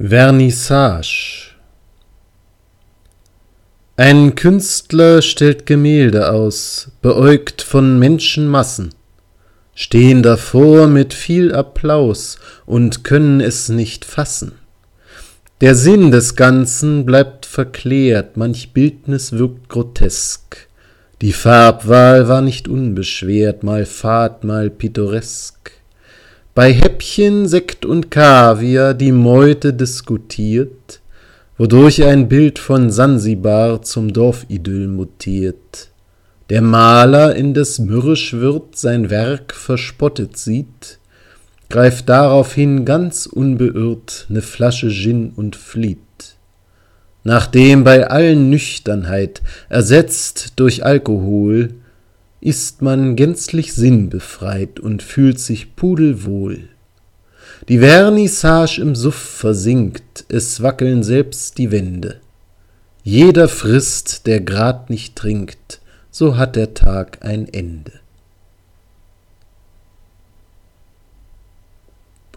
Vernissage. Ein Künstler stellt Gemälde aus, beäugt von Menschenmassen, stehen davor mit viel Applaus und können es nicht fassen. Der Sinn des Ganzen bleibt verklärt, manch Bildnis wirkt grotesk. Die Farbwahl war nicht unbeschwert, mal fad, mal pittoresk. Bei Häppchen, Sekt und Kaviar die Meute diskutiert, wodurch ein Bild von Sansibar zum Dorfidyll mutiert. Der Maler, indes mürrisch wird, sein Werk verspottet sieht, greift daraufhin ganz unbeirrt ne Flasche Gin und flieht. Nachdem bei allen Nüchternheit, ersetzt durch Alkohol, ist man gänzlich sinnbefreit und fühlt sich pudelwohl. Die Vernissage im Suff versinkt, es wackeln selbst die Wände. Jeder frisst, der grad nicht trinkt, so hat der Tag ein Ende.